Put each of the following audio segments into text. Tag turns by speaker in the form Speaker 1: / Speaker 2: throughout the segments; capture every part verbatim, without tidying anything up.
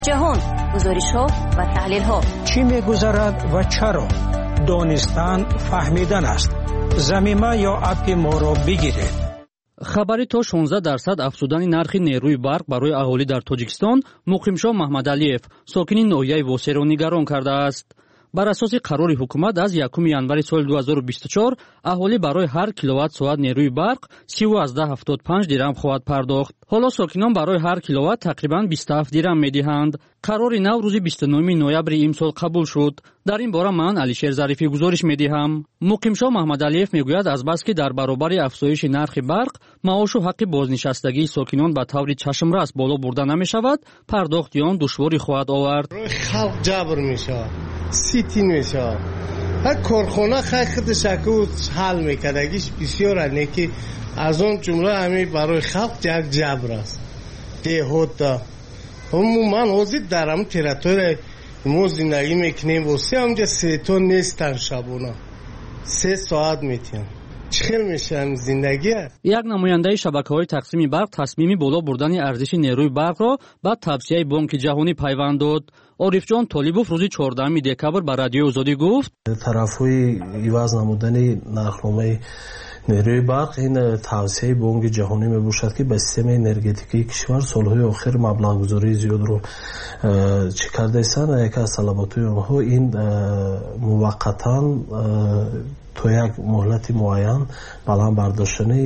Speaker 1: جهان، گزارش‌ها و تحلیل‌ها.
Speaker 2: چی می‌گذرد و چرا؟ دانستن فهمیدن است. زمینه یا اپ ما را بگیرید.
Speaker 3: خبری تا شانزده درصد افزودن نرخ نیروی برق برای اهالی در تاجیکستان مقیمشاه محمدعلیев ساکنی ناحیه واسیرو نگران کرده است. بر اساس قرار حکومت از یکم январи соли ду ҳазору бисту чор аҳолӣ барои ҳар киловатт соат нерӯи барқ си ва азда ҳафтод и панҷ дирам хоҳад пардохт. ҳоло сокинон барои ҳар киловатт тақрибан бисту ҳафт дирам медиҳанд. қарори нав рӯзи бисту нӯюми ноябри имсол қабул шуд. дар ин бора ман Алишер Зарифӣ гузориш медиҳам. муқимшоҳ Маҳмадалиев мегӯяд азбаски дар баробари афзоиши нархи барқ маошу ҳаққи бознишастагии сокинон ба таври чашмрас боло бурда намешавад, пардохти он душворӣ хоҳад овард.
Speaker 4: халқ ҷабр мешавад, ситин мешавад. ҳар корхона хай худаш аку ҳал мекардагиш бисёр аст, неки аз он ҷумла ҳамин барои халқ як ҷабр аст. деҳота умуман ҳозир дар ҳамин территория мо зиндагӣ мекунем, восе ҳамҷа свето нестан, шабона се соат метиҳам. чӣ хел мешавам зиндагӣ аст.
Speaker 3: як намояндаи шабакаҳои тақсими барқ тасмими боло бурдани арзиши нерӯи барқро ба тавсияи Бонки ҷаҳонӣ пайванд дод. Орифҷон Толибов рӯзи чордаҳуми декабр ба Радиои Озодӣ гуфт:
Speaker 5: тарафҳои иваз намудани нархномаи нерӯи барқ ин тавсияи Бонки ҷаҳонӣ мебошад ки ба системаи энергетикии кишвар солҳои охир маблағгузории зиёдро чӣ кардаистанд. яке аз талаботҳои онҳо ин муваққатан то як муҳлати муайян баланд бардоштани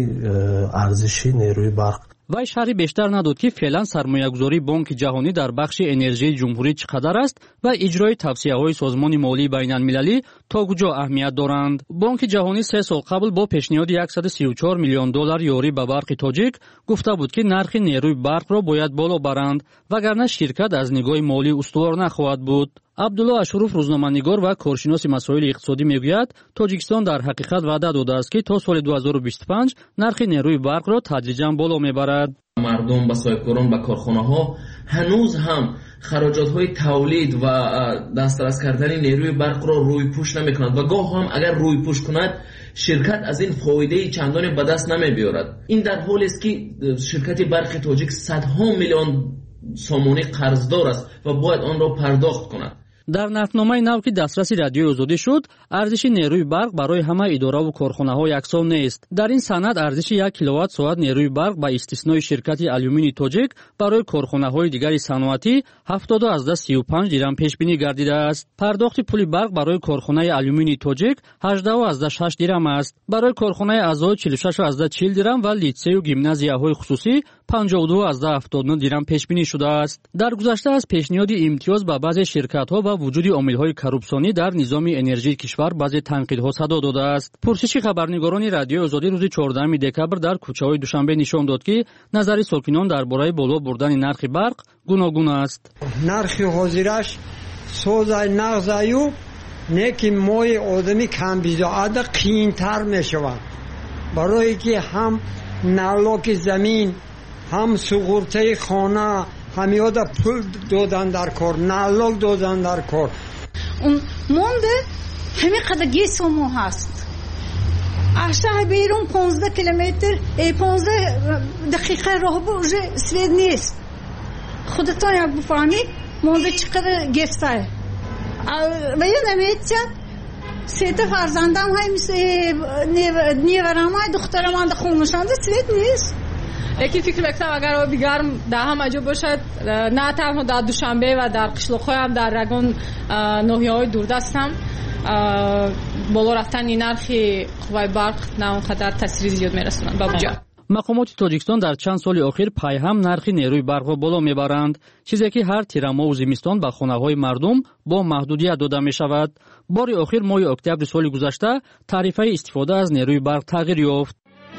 Speaker 5: арзиши нерӯи барқ.
Speaker 3: вай шарҳи бештар надод ки феълан сармоягузории Бонки ҷаҳонӣ дар бахши энержияи ҷумҳурӣ чӣ қадар аст ва иҷрои тавсияҳои созмони молии байналмилалӣ то куҷо аҳамият доранд. Бонки ҷаҳонӣ се сол қабл бо пешниҳоди яксаду сию чор миллион доллар ёрӣ ба барқи тоҷик гуфта буд ки нархи нерӯи барқро бояд боло баранд, вагарна ширкат аз нигоҳи молӣ устувор нахоҳад буд. Абдулло Ашуруф рӯзноманигор ва коршиноси масоили иқтисодӣ мегӯяд, Тоҷикистон дар ҳақиқат ваъда додааст ки то соли ду ҳазору бисту панҷ нархи нерӯи барқро тадриҷан боло мебарад.
Speaker 6: мардум ба соҳибкорон ба корхонаҳо ҳанӯз ҳам хароҷотҳои тавлид ва дастрас кардани нерӯи барқро рӯйпӯш намекунад ва гоҳ ҳам агар рӯйпӯш кунад ширкат аз ин фоидаи чандоне ба даст намебиёрад. ин дар ҳолест ки ширкати барқи тоҷик садҳо миллион сомонӣ қарздор аст ва бояд онро пардохт кунад.
Speaker 3: дар нархномаи нав ки дастраси Радиои Озодӣ шуд, арзиши нерӯи барқ барои ҳама иdoravu корхонаҳо яксон нест. дар ин санад арзиши як киловатт соат нерӯи барқ ба истиснои ширкати алюминии тоҷик барои корхонаҳои дигари саноатӣ ҳафтоду азда сию панҷ дирам пешбинӣ гардидааст. пардохти пули барқ барои корхонаи алюминии тоҷик ҳаждаҳу азда шаш дирам аст. барои корхонаи аъзои чилу шашу азда чил дирам ва литсею гимназияҳои хусусӣ панҷоҳу ду азда ҳафтоду нӯ дирам пешбинӣ шудааст. дар гузашта аз пешниҳоди имтиёз ба баъзе ширкатҳо ва вуҷуди омилҳои коррупсионӣ дар низоми энержии кишвар баъзе танқидҳо садо додааст. пурсиши хабарнигорони Радиои Озодӣ рӯзи чордаҳуми декабр дар кӯчаҳои Душанбе нишон дод ки назари сокинон дар бораи боло бурдани нархи барқ гуногун аст.
Speaker 7: нархи ҳозираш созай нағзаю не ки мои одами камбизоада қиинтар мешавад, барое ки ҳам налоки замин ҳам суғуртаи хона ҳамёда пул додан дар кор, налог додан дар кор.
Speaker 8: Он монда ҳамин қадар гесомо ҳаст. аз шаҳр берун понздаҳ километр понздаҳ дақиқа роҳ бо уже свет нест. худатон як бифаҳмед монда чӣ қадар гефтае. ва я наметия сета фарзандам ҳай неварам ҳай духтарам анда хонашанда свет нест.
Speaker 9: یکی فکر میکنم اگر آبی گرم در همه جا باشد، نه تنها در دوشنبه و در قشلاق‌های هم در رگان ناحیه‌های دوردست هم بالا رفتن این نرخی قوای برق نه اونقدر تاثیر زیاد میرسونند به بودجه.
Speaker 3: مقامات تاجیکستان در چند سال اخیر پیهم نرخ نیروی برق را بالا میبرند، چیزی که هر تیرما و زمستان به خانه‌های مردم با محدودیت داده میشود. بار اخیر ماه اکتبر سال گذشته تعرفه استفاده از نیروی برق تغییر یافت.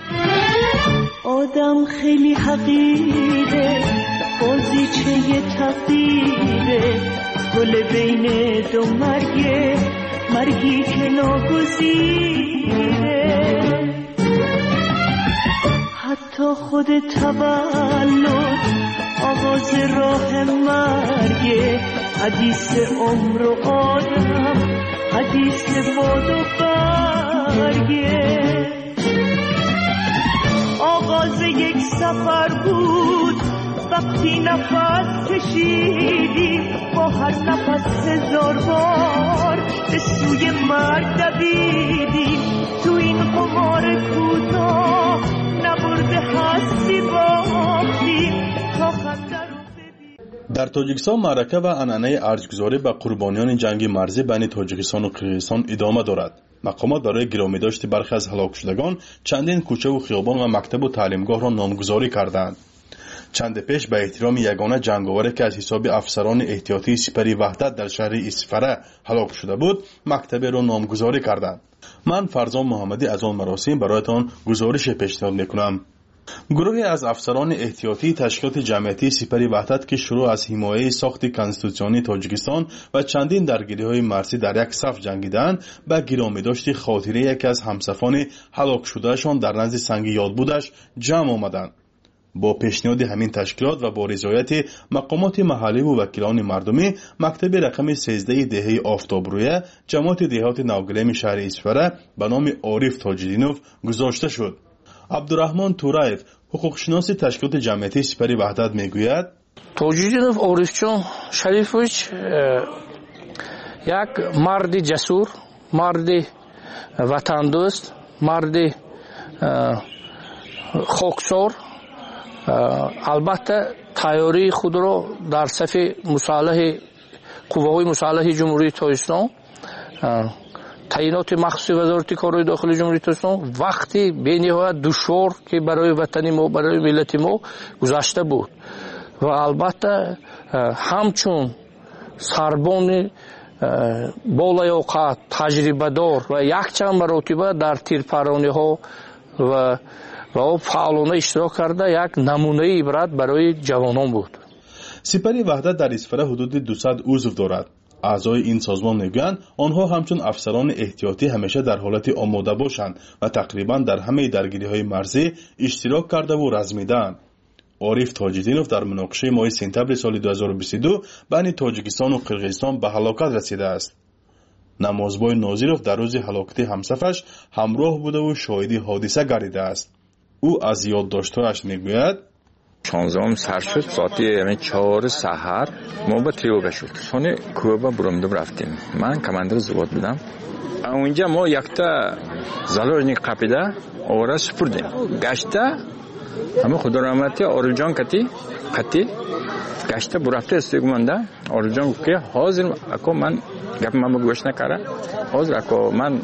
Speaker 10: آدم خیلی حقیره، بازیچه تقدیره، گل بین دو مرگه، مرگی که ناگزیره. حتی خود تولد آغاز راه مرگه، حدیث عمر و آدم، حدیث باد و برگه. آغاز یک سفر بود وقتی نفس کشیدیم با هر نفس هزار بار به سوی مرگ دویدیم تو این قمار کوتاه نبرده هستی باختیم تا خنده رو ببینیم.
Speaker 11: در تاجیکستان معرکه و عنعنه ارزگذاری به قربانیان جنگ مرزی بین تاجیکستان و قرقیزستان ادامه دارد. مقامات برای گرامی داشت برخی از هلاک شدگان چندین کوچه و خیابان و مکتب و تعلیمگاه را نامگذاری کردند. چند پیش به احترام یگانه جنگاوری که از حساب افسران احتیاطی سپری وحدت در شهر اسفره هلاک شده بود مکتب را نامگذاری کردند. من فرزان محمدی از آن مراسم برایتان گزارش پیشنهاد میکنم. گروهی از افسران احتیاطی تشکیلات جمعیتی سپری وحدت که شروع از حمایه ساخت کنستیتوسیونی تاجیکستان و چندین درگیری‌های مرزی در یک صف جنگیدند به گرامی داشت خاطره یکی از همسفران هلاک شدهشان در نزد سنگ یاد بودش جمع آمدند. با پیشنهاد همین تشکیلات و با رضایت مقامات محلی و وکیلان مردمی مکتب رقم سیزده دهه آفتابرویه جماعت دهات نوگلیم شهر اسفره به نام عارف تاجدینوف گذاشته شد. عبدالرحمن تورایف حقوقشناس تشکیلات جمعیتی سپری وحدت میگوید
Speaker 12: تاجدینوف عارفچون شریفویچ یک مرد جسور، مرد وطن دوست، مرد خاکسار البته تیاری خود را در صف مسلح قوه‌های مسلح جمهوری تاجیکستان تعیینات مخصوص وزارت کارهای داخلی جمهوری تاجیکستان وقتی بی‌نهایت دشوار که برای وطن ما برای ملت ما گذشته بود و البته همچون سربان بالیاقت تجربه دار و یک چند مرتبه در تیرپرانی ها و و فعالانه اشتراک کرده یک نمونه عبرت برای جوانان بود.
Speaker 11: سپری وحدت در اسفره حدود دویست عضو دارد. اعضای این سازمان میگویند آنها همچون افسران احتیاطی همیشه در حالت آماده باشند و تقریبا در همه درگیری‌های مرزی اشتراک کرده و رزمیدند. عارف تاجدینوف در مناقشه ماه سپتامبر سال دو هزار و بیست و دو بین تاجیکستان و قرقیزستان به هلاکت رسیده است. نمازبای ناظیروف در روز هلاکت همسفرش همراه بوده و شاهدی حادثه گردیده است. او از یادداشت‌هایش میگوید
Speaker 13: شانزدهم سر شد ساعت یعنی چهار سحر ما به تریوگا شد سانی کوبا برومدم رفتیم من کماندر زواد بودم اونجا ما یکتا زالورنیک قپیده آوره سپردیم گشته همه خدا رحمتی آرجان کتی کتی گشته برفته استگمانده آرجان که حاضر اکو من گپ من گوش نکره حاضر اکو من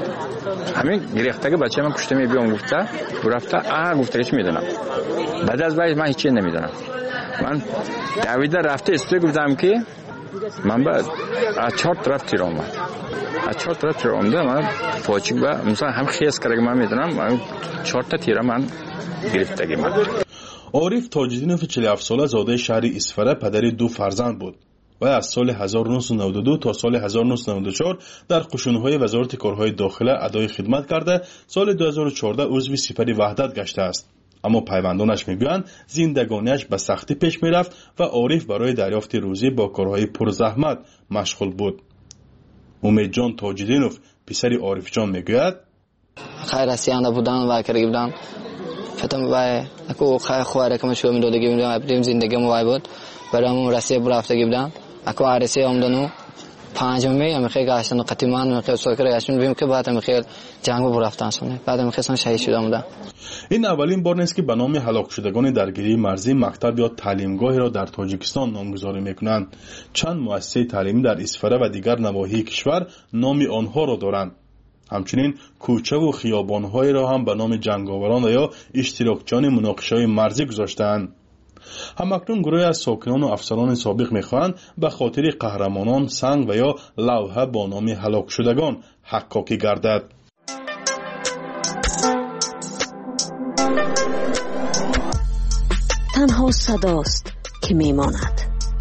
Speaker 13: همین گریختگی بچه من کشته می بیام گفته برفته آه گفته هیچ میدونم بعد از بعد من هیچی نمیدونم من دویده رفته استوی گفتم که من بعد از چهار طرف تیر آمد از چهار طرف تیر آمده من پاچک با مثلا هم خیز کرده من میدونم من چهار تا تیره من گرفتگی من.
Speaker 11: عارف تاجدینوف چهل و هفت ساله زاده شهر اسفره پدر دو فرزند بود و از سال هزار و نهصد و نود و دو تا سال هزار و نهصد و نود و چهار در قشون‌های وزارت کارهای داخله ادای خدمت کرده سال دو هزار و چهارده عضو سپری وحدت گشته است. اما پیوندانش میگویند زندگانیش به سختی پیش میرفت و عارف برای دریافت روزی با کارهای پرزحمت مشغول بود. امید جان تاجدینوف پسر عارف جان میگوید
Speaker 14: خیر رسیانده بودن و کرده بودن فتم وای اكو خیر خواره که مشو میدادگی میدم ابدیم زندگی موای بود برام رسیه برافته بودن اكو عرسی آمدنو پنجم می هم خیلی گاشتن و قطیمان خیلی سوکر گاشتن بیم که بعد هم خیلی جنگ برفتن سونه بعد هم خیلی شهید شده بودن.
Speaker 11: این اولین بار نیست که به نام هلاک شدگان درگیری مرزی مکتب یا تعلیمگاهی را در تاجیکستان نامگذاری میکنند. چند مؤسسه تعلیمی در اسفره و دیگر نواحی کشور نام آنها را دارند. همچنین کوچه و خیابان‌های را هم به نام جنگاوران یا اشتراکچیان مناقشه‌های مرزی گذاشتند. همکنون گروهی از ساکنان و افسران سابق می‌خواهند به خاطر قهرمانان سنگ و یا لوحه با نام هلاک شدگان حقاقی گردد.
Speaker 1: تنها صداست که میماند.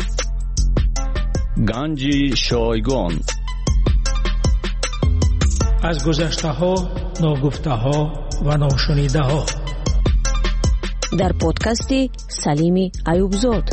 Speaker 15: گنج شایگان
Speaker 2: از گذشته ها، ناگفته ها و ناشنیده ها
Speaker 1: در پادکست سلیم ایوبزاد.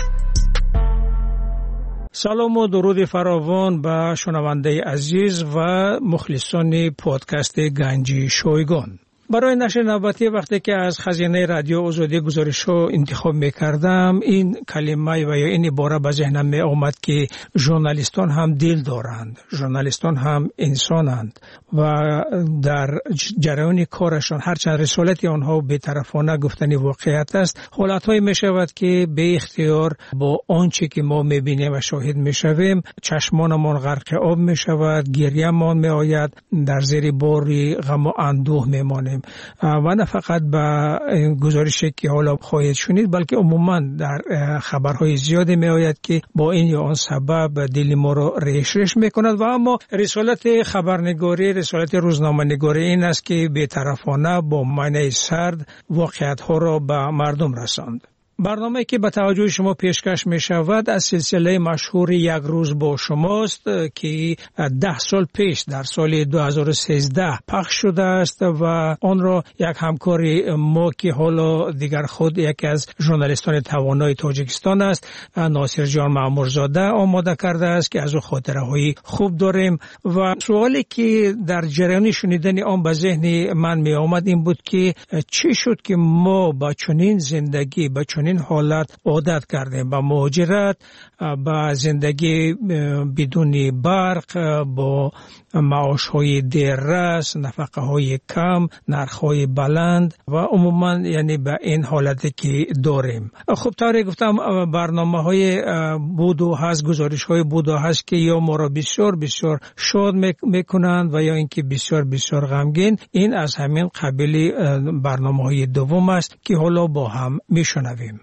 Speaker 2: سلام و درود فراوان به شنونده عزیز و مخلصان پادکست گنج شایگان. برای نشر نوبتی وقتی که از خزینه رادیو آزادی گزارش رو انتخاب میکردم این کلمه و یا این عباره به ذهنم می آمد که ژورنالیستان هم دل دارند، ژورنالیستان هم انسانند و در جریان کارشان هرچند رسالت آنها بی‌طرفانه گفتن واقعیت است، حالت‌هایی می‌شود که به اختیار با آنچه که ما می‌بینیم و شاهد می‌شویم چشمانمان غرق آب می‌شود، گریه‌مان می‌آید، در زیر باری غم و اندوه می‌مانیم و نه فقط به گزارشی که حالا خواهید شنید بلکه عموما در خبرهای زیادی می‌آید که با این یا آن سبب دل ما را ریش ریش می‌کند و اما رسالت خبرنگاری، رسالت روزنامه‌نگاری این است که بی‌طرفانه با معنی سرد واقعیت‌ها را به مردم رساند. برنامه‌ای که به توجه شما پیشکش می شود از سلسله مشهور یک روز با شماست که ده سال پیش در سال دو هزار و سیزده پخش شده است و آن را یک همکار ما که حالا دیگر خود یکی از ژورنالیستان توانای تاجیکستان است، ناصر جان مامورزاده آماده کرده است که از او خاطره‌های خوب داریم و سوالی که در جریان شنیدن آن به ذهن من می آمد این بود که چی شد که ما با چنین زندگی با چنین این حالت عادت کردیم با مهاجرت، با زندگی بدون برق، با معاش های دیررس، نفقه های کم، نرخ های بلند و عموما یعنی به این حالتی که داریم. خب طوری گفتم برنامه های بود و هست، گزارش های بود و هست که یا ما را بسیار بسیار شاد میکنند و یا اینکه بسیار بسیار غمگین. این از همین قبیل برنامه های دوم است که حالا با هم میشنویم.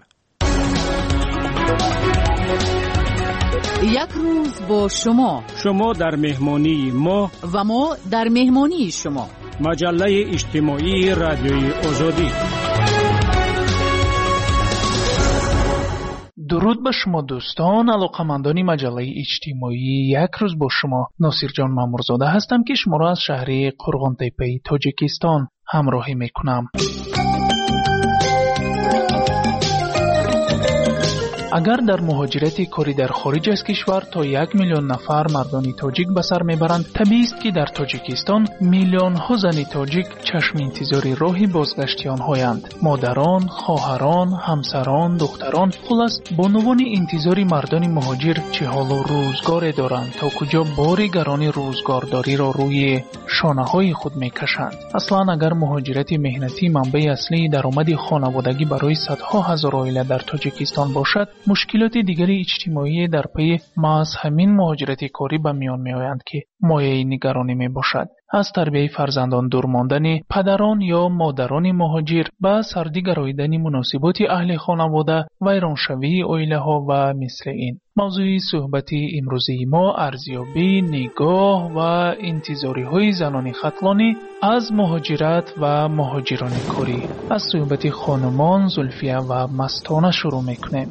Speaker 16: یک روز با شما،
Speaker 2: شما در مهمانی ما
Speaker 16: و ما در مهمانی شما.
Speaker 2: مجله اجتماعی رادیوی آزادی.
Speaker 17: درود به شما دوستان، علاقمندان مجله اجتماعی یک روز با شما. ناصر جان مامورزاده هستم که شما را از شهر قرغان تپه تاجیکستان همراهی میکنم. اگر در مهاجرت کاری در خارج از کشور تا یک میلیون نفر مردان تاجیک به سر میبرند، طبیعی است که در تاجیکستان میلیون ها زن تاجیک چشم انتظار راه بازگشت آنهایند. مادران، خواهران، همسران، دختران، خلاص بانوان انتظار مردان مهاجر چه حال و روزگار دارند تا کجا بار گران روزگارداری را روی شانه های خود میکشند. اصلا اگر مهاجرت مهنتی منبع اصلی درآمد خانوادگی برای صدها هزار عائله در تاجیکستان باشد، مشکلات دیگر اجتماعی در پی محض همین مهاجرت کاری به میان می آیند که مایه نگرانی می باشد. از تربیت فرزندان دور ماندن پدران یا مادران مهاجر به سردی گراییدن مناسبات اهل خانواده، ویرانشوی عائله ها و مثل این. موضوع صحبت امروزی ما ارزیابی نگاه و انتظاری های زنان ختلانی از مهاجرت و مهاجران کاری از صحبت خانمان زلفیه و مستانه شروع میکنیم.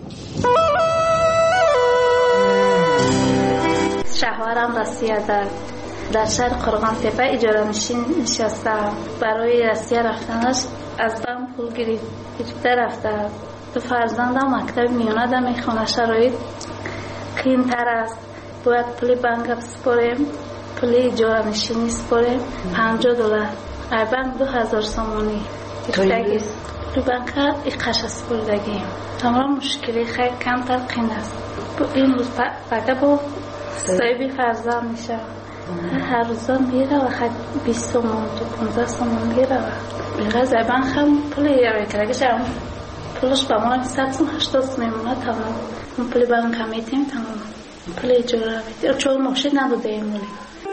Speaker 18: شهوارم روسیه در در شهر قرغان تپه اجاره نشین نشستم. برای روسیه رفتنش از من پول گرفته رفته. دو فرزندم مکتب میانه ده میخونه. شرایط قیمت تر است. باید پول بانک بسپاریم، پول اجاره نشینی سپاریم. پنجاه دلار ای بانک دو هزار سامانی گرفتگی. پول بانک ایقش سپردگی. تمام مشکلی خیلی کمتر قیمت است. این روز فقط با صاحبی فرزند میشه. هر روزا میره و خیلی بیست سومون تو پونزده سومون میره و بیغه زبان خم پولی یاوی کرده شم پولش با ما صد سوم هشتاد میمونه تمام. اون پولی با اون کمیتیم تمام. پولی جوره بیدیم چون ماشین نداده این مولی.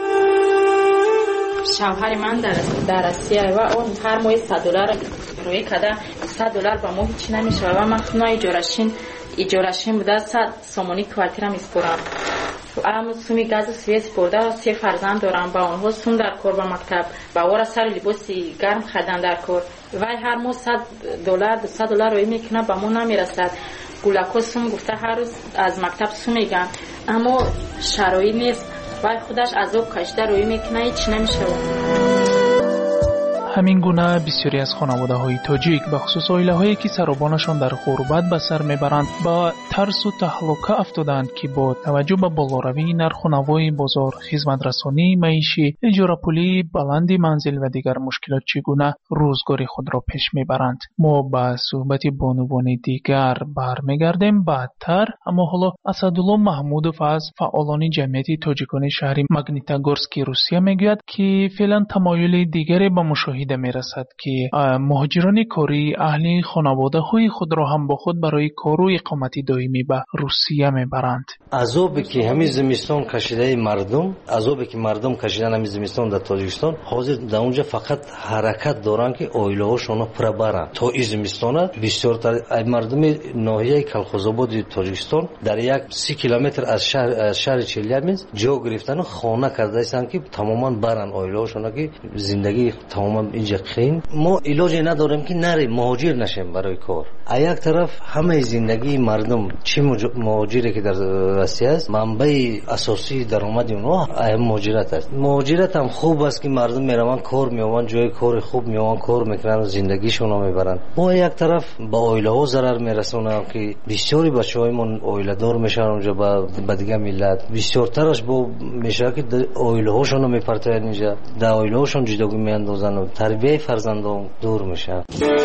Speaker 9: شوهر من در در روسیه و اون هر ماه صد دلار روی کده صد دلار با ما هیچ نمیشه و من خونه اجارهشین اجارهشین بوده صد سومونی کوارتیرم اسپورم. ام سومی گاز سوئیس برده سه فرزند دارم. با اونها سوم در کار با مکتب با ور سر لباسی گرم خریدن در کار و هر ماه صد دلار دویست دلار روی میکنه با ما نمیرسد. گولکو سوم گفته هر روز از مکتب سوم میگن اما شرایط نیست و خودش از او کشته روی میکنه هیچ نمیشه.
Speaker 17: همین گونه بسیاری از خانواده‌های تاجیک به خصوص عائله‌هایی که سربانشان در غربت به سر میبرند با ترس و تهلکه افتادند که با توجه به بالاروی نرخ و نوای بازار، خدمت رسانی معیشی، اجاره پولی، بلند منزل و دیگر مشکلات چگونه روزگاری خود را پیش میبرند. ما به صحبت بانوان دیگر برمیگردیم بعدتر، اما حالا اسدالله محمودوف از فعالان جمعیت تاجیکان شهر ماگنیتogorsk روسیه میگوید که فعلا تمایل دیگری به مشاهده میرسد که مهاجران کاری اهل خانواده های خود را هم با خود برای کار و اقامت دائمی به روسیه میبرند.
Speaker 19: عذابی که همین زمستان کشیده مردم، عذابی که مردم کشیدن همین زمستان در تاجیکستان، حاضر در اونجا فقط حرکت دارن که عائله هاشون پر برن. تا این زمستان بسیار تر مردم ناحیه کلخوزآباد تاجیکستان در یک سی کیلومتر از شهر از شهر چلیابینسک جا گرفتن و خانه کرده هستند که تماما برن عائله هاشون که زندگی تماما اینجا قین. ما علاجی نداریم که نریم مهاجر نشیم برای کار. از یک طرف همه زندگی مردم چه مهاجری که در روسیه است، منبع اساسی درآمد اونها مهاجرت است. مهاجرت هم خوب است که مردم میروند کار میآورند، جای کار خوب میآورند، کار میکنن و زندگیشون رو میبرن. ما یک طرف با عائله ها ضرر میرسونن که بسیاری بچه‌هایمون عائله دار میشن اونجا با دیگه ملت. بسیارترش با میشه که عائله هاشون رو میپرتن اینجا، در عائله هاشون جدایی میاندازن و تربیت فرزندان دور میشن.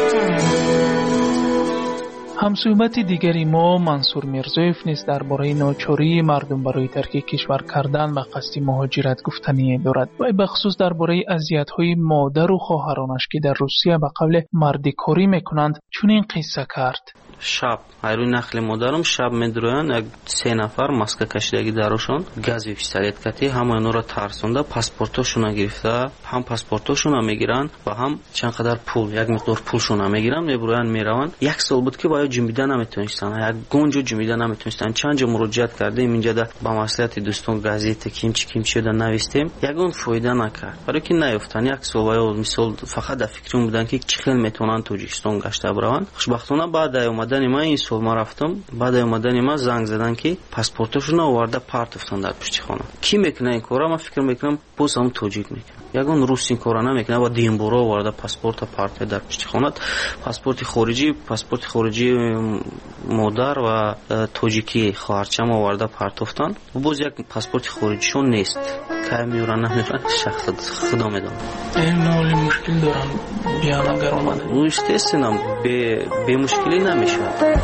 Speaker 17: همصحبت دیگری ما منصور میرزایف نیز درباره ناچاری مردم برای ترک کشور کردن و قصد مهاجرت گفتنی دارد و به خصوص درباره اذیت‌های مادر و خواهرانش که در روسیه به قبل مردی کاری میکنند چنین قصه کرد.
Speaker 20: شب ایروی نخل مادرم شب میدرویان یک سه نفر ماسک کشیدگی دارشون گاز و پیستولت کتی همه اینا را ترسونده، پاسپورتاشون گرفته، هم پاسپورتاشون میگیرن و هم چند قدر پول، یک مقدار پولشون میگیرن، میبرویان میرون. یک سال بود که باید جنبیده نمیتونستن، یک گنجو جنبیده نمیتونستن. چند جا مراجعت کردیم اینجا ده با مصلحت دوستان گازیت کیم چی کیم شده نوشتیم، یگون فایده نکرد. برای که نیافتن یک سال باید مثال فقط در فکرم بودن که چه خیلی میتونن تاجیکستان گشته برون. خوشبختانه بعد اومدن ما این سال ما رفتم، بعد اومدن ما زنگ زدن که پاسپورتشون آورده پارت افتن در پشت خانه. کی میکنه این کارا؟ من فکر میکنم باز هم تاجیک میکنه. یگون روس این کارا نمیکنه، با دیمبورا آورده پاسپورت پارت در پشت خانه. پاسپورت خارجی، پاسپورت خارجی مادر و تاجیکی خواهرچم آورده پارت افتن. و باز یک پاسپورت خارجیشون نیست. که میورن نمیورن شخص خدا میدونه.
Speaker 17: این نوعی مشکل دارن بیان اگر اومده.
Speaker 20: روش تستنم به به مشکلی نمیشه.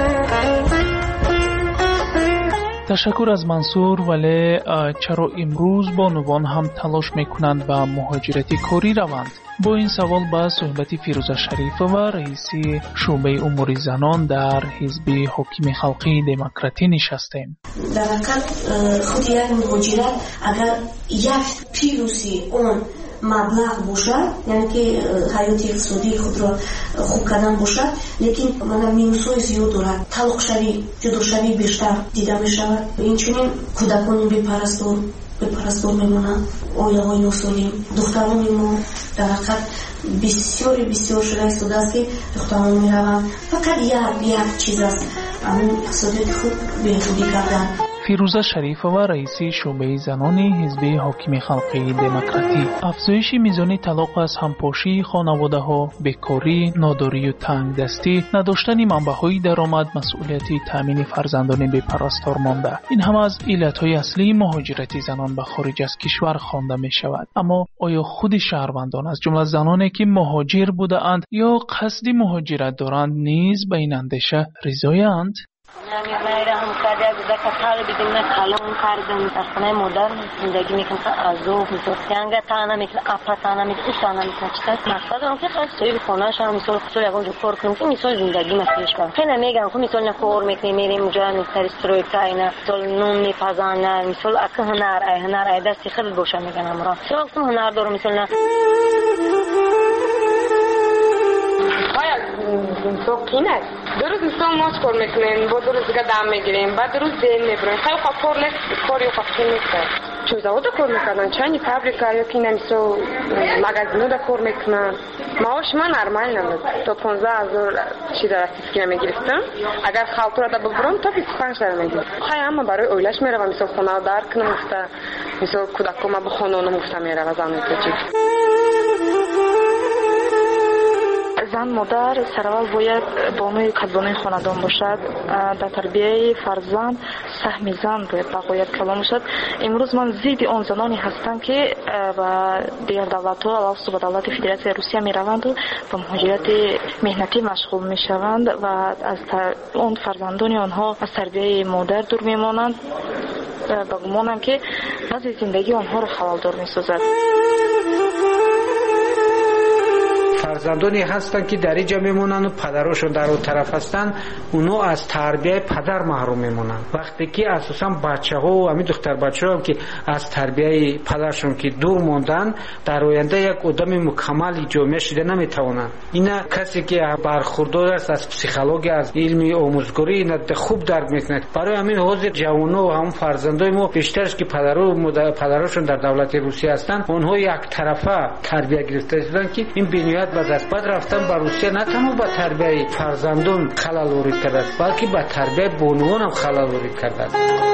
Speaker 17: تشکر از منصور. ولی چرا امروز بانوان هم تلاش میکنند و مهاجرتی کاری روند؟ با این سوال با صحبت فیروزه شریفه و رئیس شعبه امور زنان در حزب حاکم خلقی دموکراتی نشستیم.
Speaker 21: در واقع خود یک مهاجرت اگر یک پیروزی اون مبلغ باشد، یعنی که حیات اقتصادی خود را خوب کردن باشد، لیکن من مینوس‌های زیاد دارد. طلاق شوی، جدا شوی بیشتر دیده می شود. این چنین کودکان بی‌پرستار بی‌پرستار میمونند، عائله‌های ناسالم، دختران ما در حقیقت بسیاری بسیار شده استاده است که دختران میروند فقط یک یک چیز است، همون اقتصادیات خود بهبودی کردن.
Speaker 17: فیروزه شریفه و رئیس شعبه زنان حزب حاکم خلقی دموکراتی. افزایش میزان طلاق از همپاشی خانواده‌ها، بیکاری، ناداری و تنگ دستی، نداشتن منبع‌های درآمد، مسئولیت تامین فرزندان بی‌پرستار مانده، این هم از علت‌های اصلی مهاجرت زنان به خارج از کشور خوانده می‌شود. اما آیا خود شهروندان از جمله زنانی که مهاجر بوده‌اند یا قصد مهاجرت دارند نیز به این اندیشه رضایند؟
Speaker 22: نمی‌میرم همکاری از دکتر حال بدون کلام کردم در خانه مادر زندگی میکنم عذاب میشه سنگ تانا میکنه اپا تانا میکنه تانا میکنه چطور مقصد اون که خاص توی خونه شام مثلا خود یه کار کنم که مثلا زندگی مسئولش کنم خیلی میگم که مثلا کار میکنیم میریم اونجا مثلا استروی کاینا مثلا نون میپزانن مثلا اکه هنر ای هنر ای دستی خیلی باشه میگن امرا مثلا هنر دارم مثلا
Speaker 23: تو قینه دو روز مثلا ماچ کار میکنیم با دو روز دیگه دم میگیریم بعد دو روز دل میبریم خیلی خوب کار نیست کاری خوب نیست چون زاوده کار میکنن چنین فابریکا یا که نمیسو مغازه دا کار میکنن معاش من نرمال نمید تو پانزده هزار چی در اسکی نمیگرفتم اگر خالطور دا ببرم تا بیست و پنج هزار میگیرم خیلی اما برای اویلش میروم مثلا خونه دار کنم مفته مثلا کودکم با خانوم مفته میروم زن میکشید
Speaker 4: زن مادر سرول باید بانوی کدبانوی خاندان باشد. در تربیه فرزند سهم زن باید بقایت کلام باشد. امروز من ضد آن زنانی هستم که با دیگر دولت‌ها علاوه بر دولت فدراسیون روسیه میروند و به مهاجرت مهنتی مشغول میشوند و از اون فرزندان آنها از تربیه مادر دور میمانند. با گمانم که بعضی زندگی آنها را خلالدار میسازد.
Speaker 5: فرزندانی هستند که در اینجا میمونن و پدرشون در اون طرف هستن، اونو از تربیه پدر محروم میمونن. وقتی که اساسا بچه ها و همین دختر بچه ها هم که از تربیه پدرشون که دور موندن، در آینده یک آدم مکمل جامعه شده نمیتونن. اینا کسی که برخوردار است از پسیکولوژی، از علم آموزگاری، اینا خوب درک میکنه. برای همین حاضر جوانو و هم فرزندای ما بیشترش که پدرو پدرشون در دولت روسیه هستن، اونها یک طرفه تربیه گرفته شدن که این بنیاد و دست بعد رفتن به روسیه نه تنها به تربیه فرزندان خلل وارد کرده بلکه به تربیه بانوان هم خلل وارد کرده.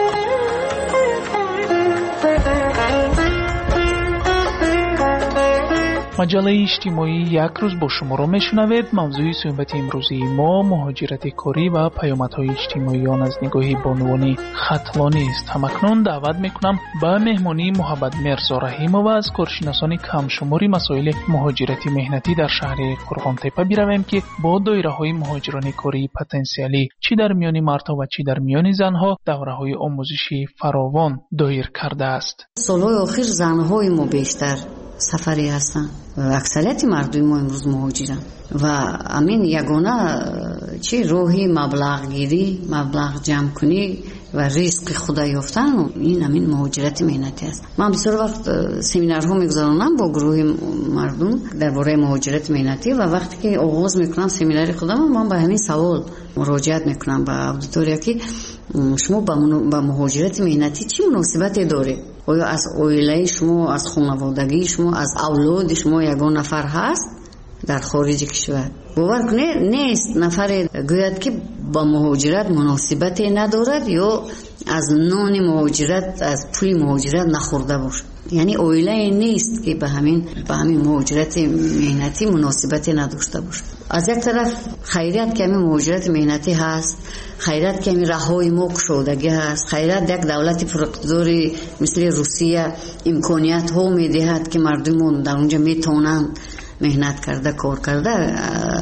Speaker 17: مجله اجتماعی یک روز با شما را میشنوید. موضوع صحبت امروزی ما مهاجرت کاری و پیامدهای اجتماعی آن از نگاه بانوان ختلانی است. همکنون دعوت میکنم به مهمانی محمد مرزا رحیم‌آوا از کارشناسان کمشماری مسائل مهاجرت مهنتی در شهر قرغانتپه برویم که با دایره های مهاجران کاری پتانسیلی چی در میان مردها و چی در میان زنها دوره های آموزشی فراوان دایر کرده است.
Speaker 6: سالهای آخر زنهای ما بیشتر سفری هستن و اکثریت مردم ما امروز مهاجرن و امین یگانه چی روحی مبلغ گیری، مبلغ جمع کنی و رزق خدا یافتن، این امین مهاجرت مهنتی است. من بسیار وقت سمینارها میگذارونم با گروه مردم درباره مهاجرت مهنتی و وقتی که آغاز میکنم سمینار خودم، من به همین سوال مراجعت میکنم به اودیتوریا که شما با مهاجرت مهنتی چی مناسبتی داره؟ آیا از عائله شما، از خانوادگی شما، از اولاد شما یگان نفر هست در خارج کشور؟ باور کنید نیست نفر گوید که با مهاجرت مناسبتی ندارد یا از نان مهاجرت، از پول مهاجرت نخورده باشه. یعنی عائله نیست که به همین به همین مهاجرت مهنتی مناسبتی نداشته باشه. از یک طرف خیریت که همین مهاجرت مهنتی هست، خیریت که همین راههای ما گشودگی هست، خیریت یک دولت پراقتداری مثل روسیه امکانیت ها میدهد که مردم در اونجا میتونند مهنت کرده، کار کرده،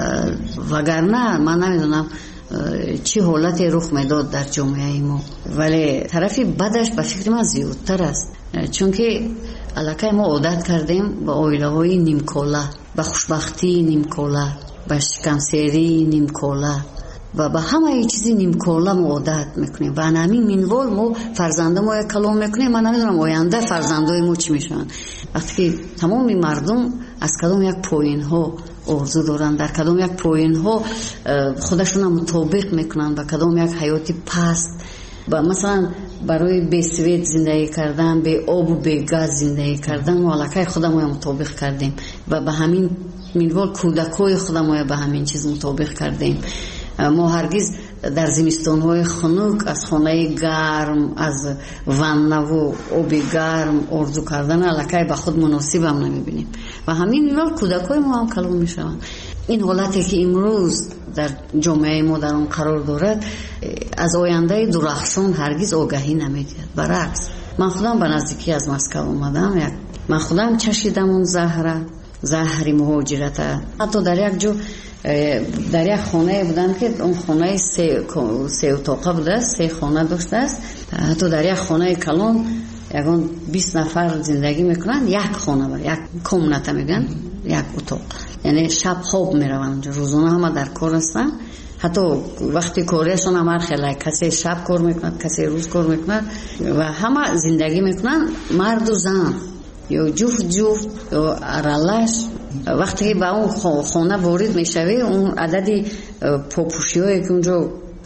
Speaker 6: وگرنه من نمیدونم چی حالتی رخ میداد در جامعه ما. ولی طرفی بدش به فکر من زیادتر است، چون که علاقه ما عادت کردیم به عائله های نیمکاله، به خوشبختی نیمکاله، به شکنسیری نیمکاله و به همه چیزی نیمکاله ما عادت میکنیم و همین منوال ما فرزنده ما یک کلام میکنیم. من نمیدونم آینده فرزندای ما چی میشن وقتی که تمام مردم از کدام یک پایین ها آرزو دارن، در کدام یک پایین ها خودشون هم مطابق میکنن با کدام یک حیاتی پست، با مثلا برای به سویت زندگی کردن، به آب و به گاز زندگی کردن و علاقه خودم رو مطابق کردیم و به همین منوال کودکای خودم رو به همین چیز مطابق کردیم. ما هرگز در زمستان‌های خنک از خانه گرم، از ونه و آب گرم آرزو کردن علاقه به خود مناسب هم نمیبینیم و همین نوع کودکای ما هم کلام میشوند. این حالتی که امروز در جامعه ما در اون قرار دارد از آینده درخشان هرگز آگاهی نمیدهد. برعکس من خودم به نزدیکی از مسکو اومدم، یک من خودم چشیدم اون زهره، زهری مهاجرت. حتی در یک جو در یک خانه بودن که اون خانه سه سه اتاقه بوده، سه خانه داشته است. حتی در یک خانه کلان یگان بیست نفر زندگی میکنن، یک خانه بر یک کمنته میگن، یک اتاق. یعنی شب خواب میروند اونجا، روزانه همه در کار هستن. حتی وقتی کاریشون هم هر خیلی، کسی شب کار میکنند، کسی روز کار میکنند و همه زندگی میکنن، مرد و زن یا جفت جفت یا ارالش. وقتی که با اون خانه وارد میشوی، اون عددی پاپوشی هایی که اونجا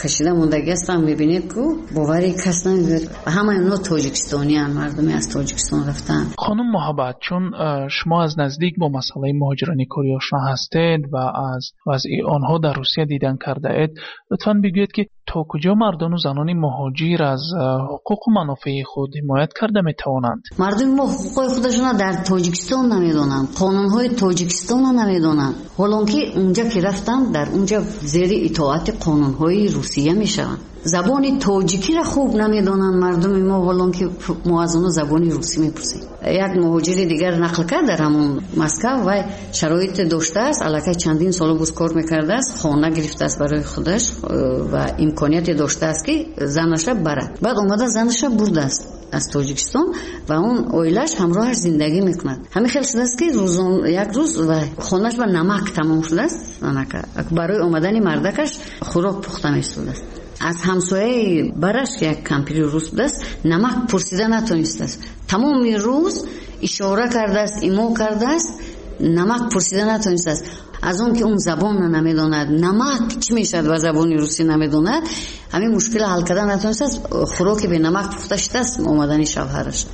Speaker 6: کشیده موندگی هستن. میبینید که باوری کس نمیگه همه اینا تاجیکستانی هم، مردمی از تاجیکستان رفتن.
Speaker 17: خانم محبت، چون شما از نزدیک با مسئله مهاجران کره آشنا هستید و از وضع آنها در روسیه دیدن کرده اید، لطفاً بگویید که تا کجا مردان و زنان مهاجر از حقوق و منافع خود حمایت کرده میتوانند؟
Speaker 6: مردم ما حقوق خودشون در تاجیکستان نمیدونن، قانونهای تاجیکستان نمیدونن، حالا که اونجا که رفتن در اونجا زیر اطاعت قانونهای روسیه میشن. زبان تاجیکی را خوب نمیدونن مردم ما، حالا که ما از اون زبان روسی میپرسیم. یک مهاجر دیگر نقل کرد در همون مسکو و شرایط داشته است، الکی چندین سال بود کار میکرده است، خانه گرفته است برای خودش و امکانیت داشته است که زنش را بره. بعد اومده زنش را برده است از تاجیکستان و اون اویلش همراهش زندگی میکند. همین خیلی شده است که روزون یک روز و خانهش با نمک تمام شده است، برای اومدن مردکش خوراک پخته میشده است. از همسایه برش که یک کمپیر روس بوده است نمک پرسیده نتونسته است، تمام روز اشاره کرده است، ایمو کرده است، نمک پرسیده نتونسته است. از اون که اون زبان نمیدوند نمک چی میشد و زبان روسی نمیدوند، همین مشکل حل کردن نتونسته است. خوراک به نمک پخته شده است اومدن شوهرش.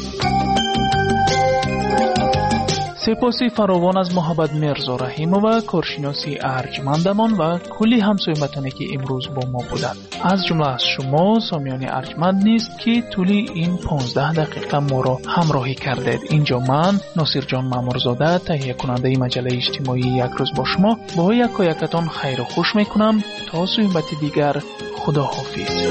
Speaker 17: سپاسی فراوان از محبت مرزا رحیمова، کارشناسی ارجمندمان و کلی همسایه‌متانی که امروز با ما بودند. از جمله از شما سامیان ارجمند نیست که طولی این پانزده دقیقه ما را همراهی کردید. اینجا من ناصر جان مامورزاده تهیه کننده مجله اجتماعی یک روز با شما با یکایکتان خیر و خوش میکنم. تا صحبت دیگر، خدا حافظ.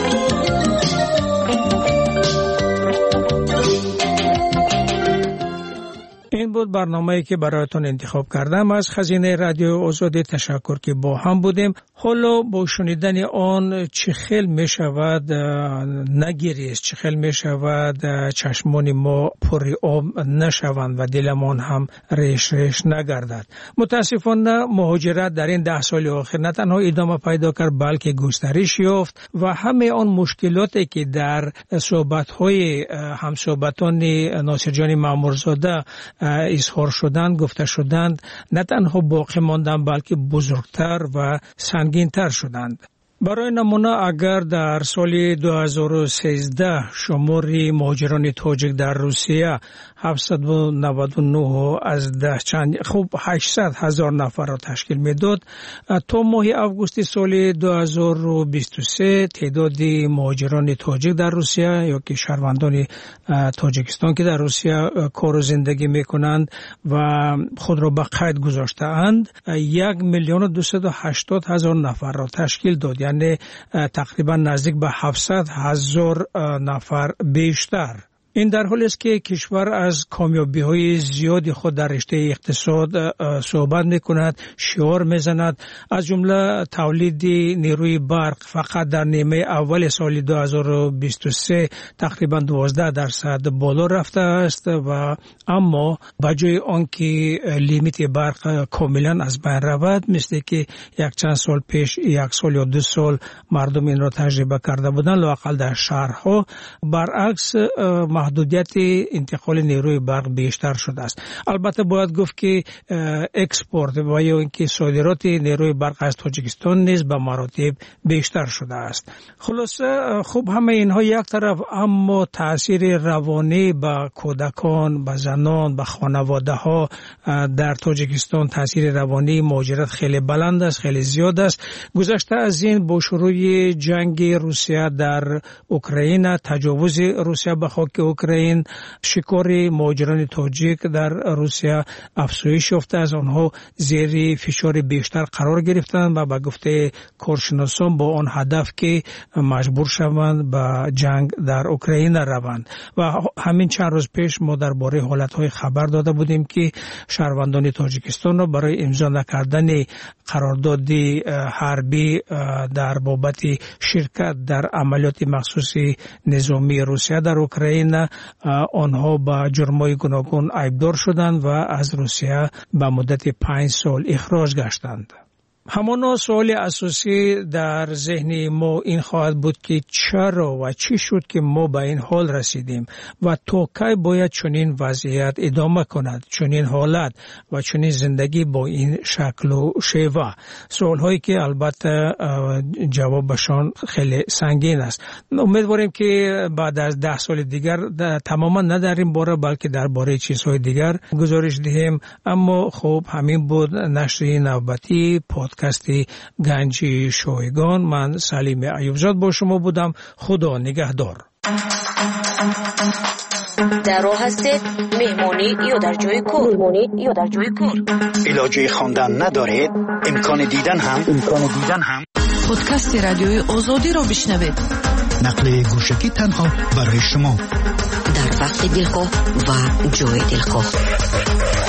Speaker 2: این بود برنامه‌ای که برایتان انتخاب کردم. از خزینه رادیو آزادی تشکر که با هم بودیم. حالا با شنیدن آن چه خیل می شود نگیریست، چه خیل می شود چشمان ما پری آب نشوند و دلمان هم ریش ریش نگردد. متاسفانه مهاجرت در این ده سال آخر نه تنها ادامه پیدا کرد بلکه گسترش یافت و همه آن مشکلاتی که در صحبت‌های همصحبتان ناصر جان مامورزاده اظهار شدند، گفته شدند، نه تنها باقی ماندند بلکه بزرگتر و سنگین‌تر شدند. برای نمونه اگر در سال دو هزار و سیزده شمار مهاجران تاجیک در روسیه هفتصد و نود و نه از ده چند خوب هشتصد هزار نفر را تشکیل میداد، تا ماه آگوست سال دو هزار و بیست و سه تعداد مهاجران تاجیک در روسیه یا که شهروندان تاجیکستان که در روسیه کار و زندگی میکنند و خود را به قید گذاشته اند یک میلیون و دویست و هشتاد هزار نفر را تشکیل داد، یعنی تقریبا نزدیک به هفتصد هزار نفر بیشتر. این در حالی است که کشور از کامیابی‌های زیادی خود در رشته اقتصاد صحبت می‌کند، شعار می‌زند، از جمله تولید نیروی برق فقط در نیمه اول سال دو هزار و بیست و سه تقریبا دوازده درصد بالا رفته است و اما بجای آنکه لیمیت برق کاملا از بین رود، مثل که یک چند سال پیش یک سال یا دو سال مردم این را تجربه کرده بودند، لااقل در شهرها، برعکس محدودیت انتقال نیروی برق بیشتر شده است. البته باید گفت که اکسپورت و یا اینکه صادرات نیروی برق از تاجیکستان نیز به مراتب بیشتر شده است. خلاصه خوب همه اینها یک طرف، اما تاثیر روانی به کودکان، به زنان، به خانواده ها در تاجیکستان تاثیر روانی مهاجرت خیلی بلند است، خیلی زیاد است. گذشته از این با شروع جنگ روسیه در اوکراین، تجاوز روسیه به خاک اوکراین، شکار مهاجران تاجیک در روسیه افزایش یافته، از آنها زیر فشار بیشتر قرار گرفتند و به گفته کارشناسان با آن هدف که مجبور شوند به جنگ در اوکراین روند. و همین چند روز پیش ما درباره حالتهای خبر داده بودیم که شهروندان تاجیکستان را برای امضا نکردن قرارداد حربی در بابت شرکت در عملیات مخصوص نظامی روسیه در اوکراین آنها با جرمای گوناگون عیبدار شدند و از روسیه به مدت پنج سال اخراج گشتند. همانا سوال اساسی در ذهن ما این خواهد بود که چرا و چی شد که ما به این حال رسیدیم و تا کی باید چنین وضعیت ادامه کند، چنین حالت و چنین زندگی با این شکل و شیوه. سوال هایی که البته جوابشان خیلی سنگین است. امیدواریم که بعد از ده سال دیگر تماما نه در این باره بلکه در باره چیزهای دیگر گزارش دهیم. اما خب همین بود نشر نوبتی پادکست گنج شایگان. من سلیم ایوبزاد با شما بودم. خدا نگهدار.
Speaker 1: در راه هستید مهمانی یا در جای کار؟ مهمانی یا در جای کار؟
Speaker 3: علاجه خواندن ندارید؟ امکان دیدن هم امکان دیدن هم
Speaker 16: پادکست رادیوی آزادی را بشنوید.
Speaker 3: نقل گوشکی تنها برای شما
Speaker 1: در وقت دلخواه و جای دلخواه.